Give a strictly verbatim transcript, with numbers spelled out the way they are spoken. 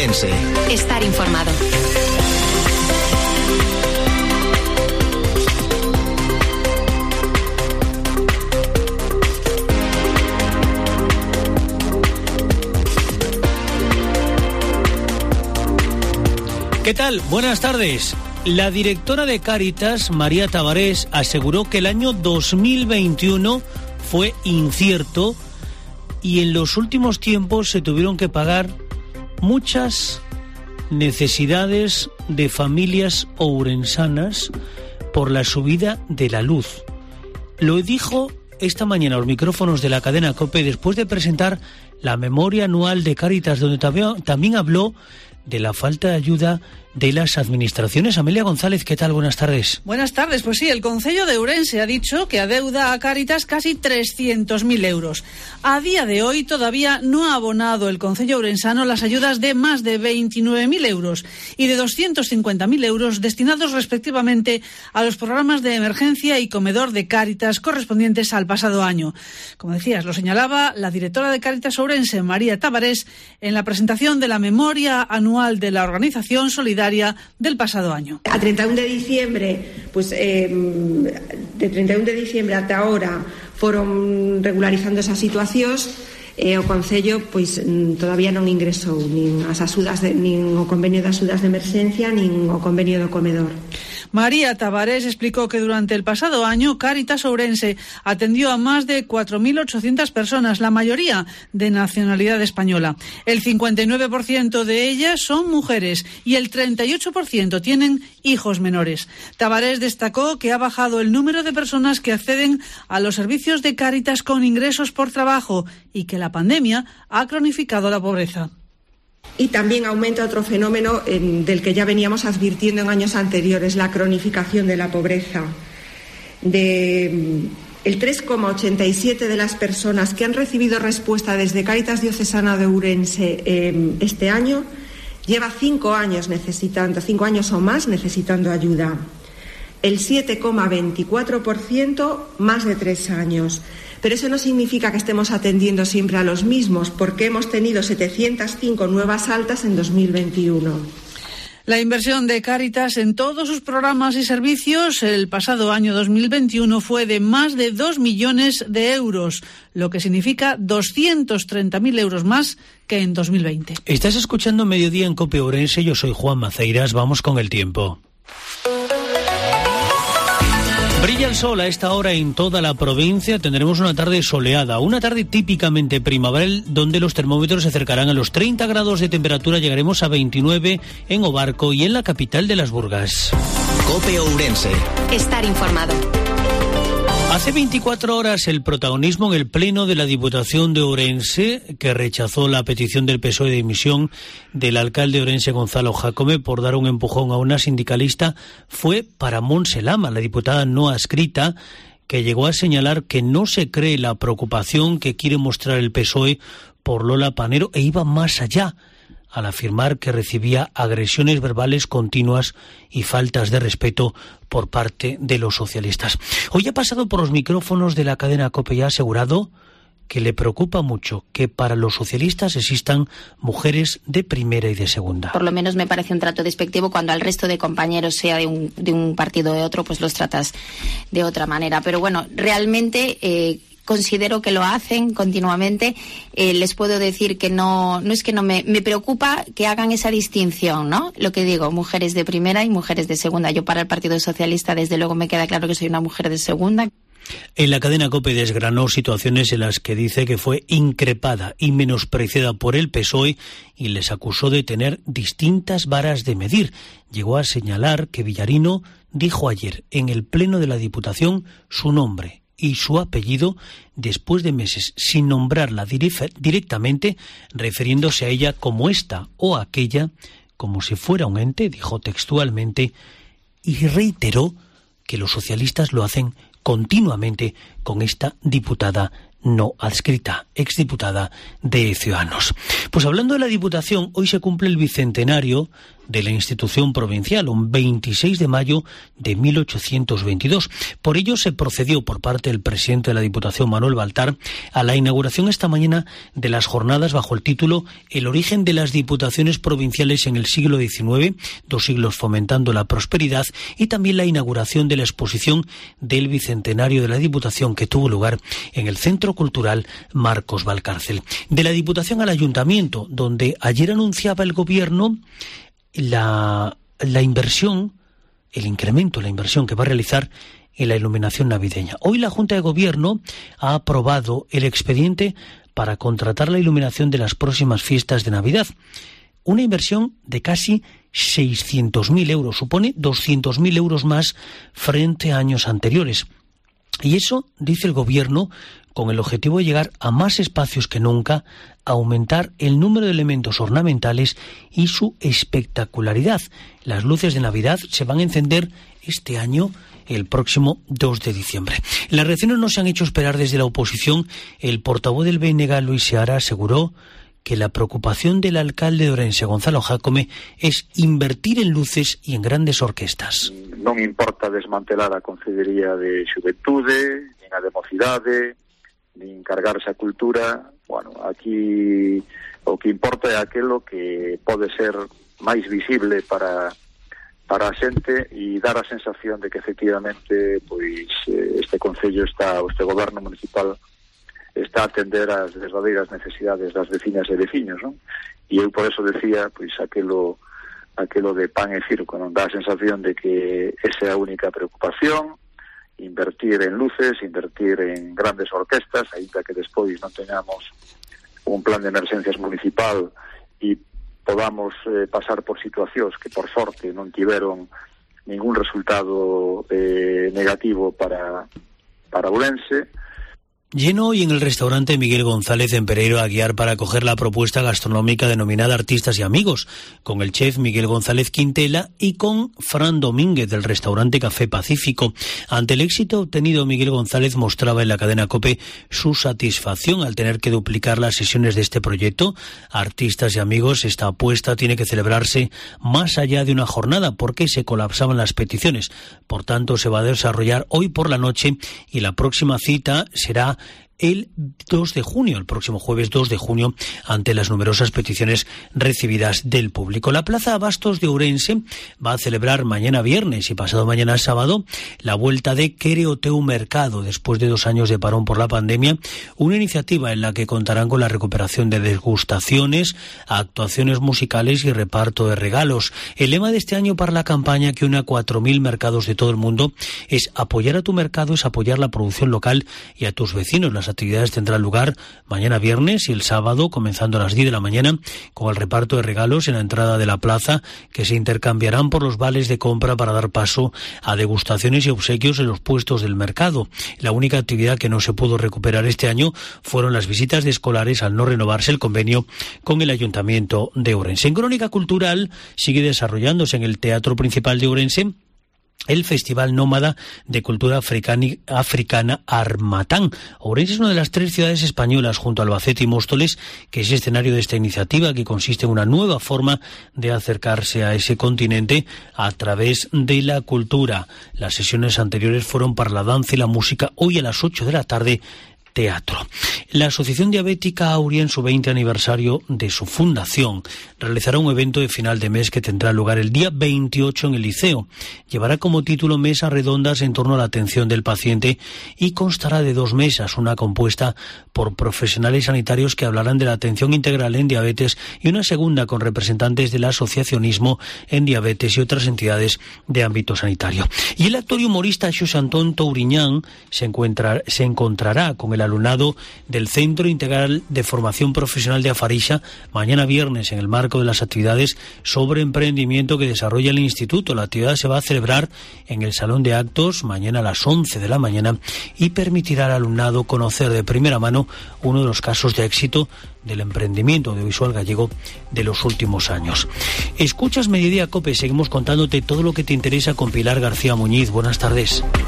Ourense. Estar informado. ¿Qué tal? Buenas tardes. La directora de Cáritas, María Tavares, aseguró que el año dos mil veintiuno fue incierto y en los últimos tiempos se tuvieron que pagar muchas necesidades de familias ourensanas por la subida de la luz. Lo dijo esta mañana a los micrófonos de la cadena COPE después de presentar la memoria anual de Cáritas, donde también, también habló de la falta de ayuda de las administraciones. Amelia González, ¿qué tal? Buenas tardes. Buenas tardes. Pues sí, el Concello de Ourense ha dicho que adeuda a Cáritas casi trescientos mil euros. A día de hoy todavía no ha abonado el Concello ourensano las ayudas de más de veintinueve mil euros y de doscientos cincuenta mil euros destinados respectivamente a los programas de emergencia y comedor de Cáritas correspondientes al pasado año. Como decías, lo señalaba la directora de Cáritas Ourense, María Tavares, en la presentación de la memoria anual de la organización solidaria del pasado año. A treinta y uno de diciembre, pues eh, de treinta y uno de diciembre hasta ahora foron regularizando esa situación. E o Concello pois todavía non ingresou nin as axudas de, nin o convenio de axudas de emerxencia nin o convenio do comedor. María Tavares explicó que durante el pasado año Cáritas Ourense atendió a más de cuatro mil ochocientas personas, la mayoría de nacionalidad española. El cincuenta y nueve por ciento de ellas son mujeres y el treinta y ocho por ciento tienen hijos menores. Tavares destacó que ha bajado el número de personas que acceden a los servicios de Cáritas con ingresos por trabajo y que la pandemia ha cronificado la pobreza. Y también aumenta otro fenómeno eh, del que ya veníamos advirtiendo en años anteriores, la cronificación de la pobreza. De, el tres coma ochenta y siete de las personas que han recibido respuesta desde Cáritas Diocesana de Ourense eh, este año lleva cinco años necesitando, cinco años o más necesitando ayuda. El siete coma veinticuatro por ciento más de tres años. Pero eso no significa que estemos atendiendo siempre a los mismos, porque hemos tenido setecientas cinco nuevas altas en dos mil veintiuno. La inversión de Cáritas en todos sus programas y servicios el pasado año dos mil veintiuno fue de más de dos millones de euros, lo que significa doscientos treinta mil euros más que en dos mil veinte. Estás escuchando Mediodía en COPE Ourense, yo soy Juan Maceiras, vamos con el tiempo. Brilla el sol a esta hora en toda la provincia, tendremos una tarde soleada, una tarde típicamente primaveral donde los termómetros se acercarán a los treinta grados de temperatura, llegaremos a veintinueve en Obarco y en la capital de las Burgas. COPE Ourense. Estar informado. Hace veinticuatro horas el protagonismo en el Pleno de la Diputación de Ourense, que rechazó la petición del P S O E de dimisión del alcalde de Ourense, Gonzalo Jácome, por dar un empujón a una sindicalista, fue para Montse Lama, la diputada no adscrita, que llegó a señalar que no se cree la preocupación que quiere mostrar el P S O E por Lola Panero e iba más allá, al afirmar que recibía agresiones verbales continuas y faltas de respeto por parte de los socialistas. Hoy ha pasado por los micrófonos de la cadena COPE y ha asegurado que le preocupa mucho que para los socialistas existan mujeres de primera y de segunda. Por lo menos me parece un trato despectivo cuando al resto de compañeros, sea de un, de un partido o de otro, pues los tratas de otra manera. Pero bueno, realmente... Eh, Considero que lo hacen continuamente. Eh, les puedo decir que no, no es que no me, me preocupa que hagan esa distinción, ¿no? Lo que digo, mujeres de primera y mujeres de segunda. Yo para el Partido Socialista, desde luego, me queda claro que soy una mujer de segunda. En la cadena COPE desgranó situaciones en las que dice que fue increpada y menospreciada por el P S O E y les acusó de tener distintas varas de medir. Llegó a señalar que Villarino dijo ayer en el Pleno de la Diputación su nombre y su apellido después de meses sin nombrarla directamente, refiriéndose a ella como esta o aquella, como si fuera un ente, dijo textualmente, y reiteró que los socialistas lo hacen continuamente con esta diputada no adscrita, exdiputada de Ciudadanos. Pues hablando de la Diputación, hoy se cumple el bicentenario de la institución provincial, un veintiséis de mayo de mil ochocientos veintidós. Por ello se procedió por parte del presidente de la Diputación, Manuel Baltar, a la inauguración esta mañana de las jornadas bajo el título El origen de las diputaciones provinciales en el siglo diecinueve, dos siglos fomentando la prosperidad, y también la inauguración de la exposición del bicentenario de la Diputación que tuvo lugar en el Centro Cultural Marcos Valcárcel. De la Diputación al Ayuntamiento, donde ayer anunciaba el Gobierno La, la inversión, el incremento, la inversión que va a realizar en la iluminación navideña. Hoy la Junta de Gobierno ha aprobado el expediente para contratar la iluminación de las próximas fiestas de Navidad. Una inversión de casi seiscientos mil euros, supone doscientos mil euros más frente a años anteriores. Y eso, dice el Gobierno, con el objetivo de llegar a más espacios que nunca, aumentar el número de elementos ornamentales y su espectacularidad. Las luces de Navidad se van a encender este año, el próximo dos de diciembre. Las reacciones no se han hecho esperar desde la oposición. El portavoz del B N G, Luis Seara, aseguró que la preocupación del alcalde de Ourense, Gonzalo Jácome, es invertir en luces y en grandes orquestas. Non importa desmantelar a Consellería de Xuventude, nin a de Mocidade, nin cargarse a cultura. Bueno, aquí o que importa é aquilo que pode ser máis visible para para a xente e dar a sensación de que efectivamente pois este concello está, este goberno municipal está a atender as verdadeiras necesidades das veciñas e veciños, non? E eu por eso decía, pois aquilo aquilo de pan e circo, non? Dá a sensación de que esa é a única preocupación, invertir en luces, invertir en grandes orquestas, aínda que despois non teñamos un plan de emerxencias municipal e podamos eh, pasar por situacións que por sorte non tiveron ningún resultado eh, negativo para, para Ourense. Lleno hoy en el restaurante Miguel González en Pereiro Aguiar para acoger la propuesta gastronómica denominada Artistas y Amigos, con el chef Miguel González Quintela y con Fran Domínguez del restaurante Café Pacífico. Ante el éxito obtenido, Miguel González mostraba en la cadena COPE su satisfacción al tener que duplicar las sesiones de este proyecto. Artistas y Amigos, esta apuesta tiene que celebrarse más allá de una jornada porque se colapsaban las peticiones. Por tanto, se va a desarrollar hoy por la noche y la próxima cita será el dos de junio, el próximo jueves dos de junio, ante las numerosas peticiones recibidas del público. La Plaza Abastos de Ourense va a celebrar mañana viernes y pasado mañana sábado la vuelta de Quere o Teu Mercado, después de dos años de parón por la pandemia, una iniciativa en la que contarán con la recuperación de degustaciones, actuaciones musicales y reparto de regalos. El lema de este año para la campaña, que une a cuatro mil mercados de todo el mundo, es apoyar a tu mercado, es apoyar la producción local y a tus vecinos. Las actividades tendrán lugar mañana viernes y el sábado, comenzando a las diez de la mañana, con el reparto de regalos en la entrada de la plaza, que se intercambiarán por los vales de compra para dar paso a degustaciones y obsequios en los puestos del mercado. La única actividad que no se pudo recuperar este año fueron las visitas de escolares al no renovarse el convenio con el Ayuntamiento de Ourense. En Crónica Cultural sigue desarrollándose en el Teatro Principal de Ourense el Festival Nómada de Cultura Africana Armatán. Ourense es una de las tres ciudades españolas, junto a Albacete y Móstoles, que es escenario de esta iniciativa, que consiste en una nueva forma de acercarse a ese continente a través de la cultura. Las sesiones anteriores fueron para la danza y la música. Hoy a las ocho de la tarde, teatro. La Asociación Diabética Auria, en su veinte aniversario de su fundación, realizará un evento de final de mes que tendrá lugar el día veintiocho en el Liceo. Llevará como título Mesas Redondas en torno a la atención del paciente y constará de dos mesas, una compuesta por profesionales sanitarios que hablarán de la atención integral en diabetes y una segunda con representantes del asociacionismo en diabetes y otras entidades de ámbito sanitario. Y el actor y humorista Xosé Antón Touriñán se, encuentra, se encontrará con el alumnado del Centro Integral de Formación Profesional de Afarixa mañana viernes en el marco de las actividades sobre emprendimiento que desarrolla el Instituto. La actividad se va a celebrar en el Salón de Actos mañana a las once de la mañana y permitirá al alumnado conocer de primera mano uno de los casos de éxito del emprendimiento audiovisual gallego de los últimos años. Escuchas Mediodía COPE, seguimos contándote todo lo que te interesa con Pilar García Muñiz. Buenas tardes.